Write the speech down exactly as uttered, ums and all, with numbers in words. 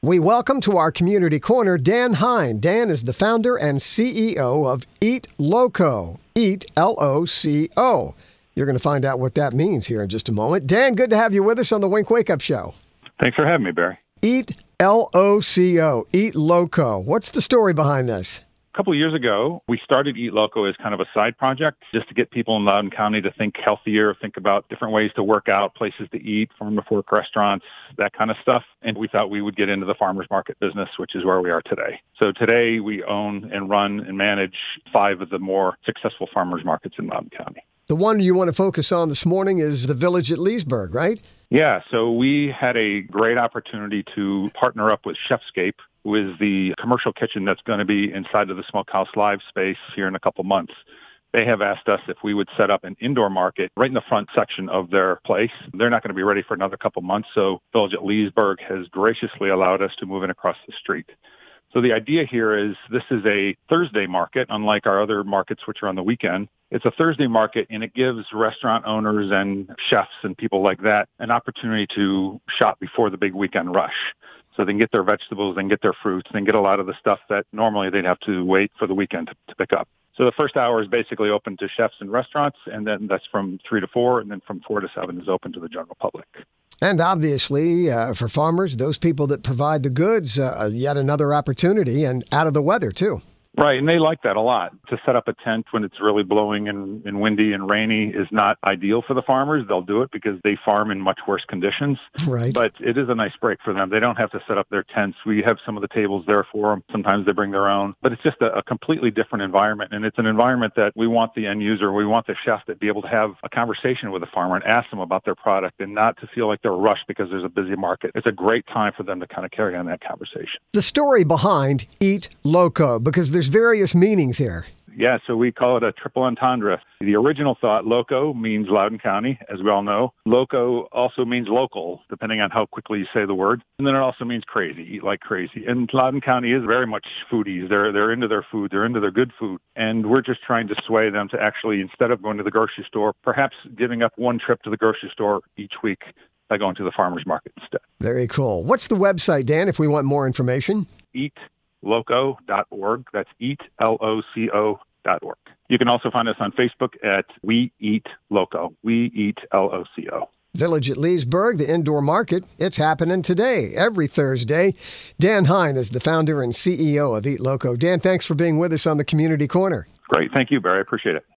We welcome to our Community Corner Dan Hine. Dan is the founder and C E O of Eat Loco. Eat, L O C O. You're going to find out what that means here in just a moment. Dan, good to have you with us on the Wink Wake Up Show. Thanks for having me, Barry. Eat, L O C O. Eat Loco. What's the story behind this? A couple of years ago, we started Eat Loco as kind of a side project just to get people in Loudoun County to think healthier, think about different ways to work out, places to eat, farm-to-fork restaurants, that kind of stuff. And we thought we would get into the farmers market business, which is where we are today. So today we own and run and manage five of the more successful farmers markets in Loudoun County. The one you want to focus on this morning is the Village at Leesburg, right? Yeah, so we had a great opportunity to partner up with Chefscape, who is the commercial kitchen that's going to be inside of the Smokehouse Live space here in a couple months. They have asked us if we would set up an indoor market right in the front section of their place. They're not going to be ready for another couple months, so Village at Leesburg has graciously allowed us to move in across the street. So the idea here is this is a Thursday market, unlike our other markets, which are on the weekend. It's a Thursday market, and it gives restaurant owners and chefs and people like that an opportunity to shop before the big weekend rush. So they can get their vegetables, they can get their fruits, they can get a lot of the stuff that normally they'd have to wait for the weekend to, to pick up. So the first hour is basically open to chefs and restaurants, and then that's from three to four, and then from four to seven is open to the general public. And obviously, uh, for farmers, those people that provide the goods, uh, yet another opportunity, and out of the weather, too. Right, and they like that a lot. To set up a tent when it's really blowing and, and windy and rainy is not ideal for the farmers. They'll do it because they farm in much worse conditions. Right. But it is a nice break for them. They don't have to set up their tents. We have some of the tables there for them. Sometimes they bring their own. But it's just a, a completely different environment, and it's an environment that we want the end user, we want the chef to be able to have a conversation with the farmer and ask them about their product and not to feel like they're rushed because there's a busy market. It's a great time for them to kind of carry on that conversation. The story behind Eat Loco, because there's various meanings here. Yeah, so we call it a triple entendre. The original thought, loco, means Loudoun County, as we all know. Loco also means local, depending on how quickly you say the word. And then it also means crazy, eat like crazy. And Loudoun County is very much foodies. They're they're into their food. They're into their good food. And we're just trying to sway them to actually, instead of going to the grocery store, perhaps giving up one trip to the grocery store each week by going to the farmer's market instead. Very cool. What's the website, Dan, if we want more information? eat loco dot org. That's eat, L O C O dot org. You can also find us on Facebook at We Eat Loco. We Eat L O C O. Village at Leesburg, the indoor market. It's happening today, every Thursday. Dan Hine is the founder and C E O of Eat Loco. Dan, thanks for being with us on the Community Corner. Great. Thank you, Barry. I appreciate it.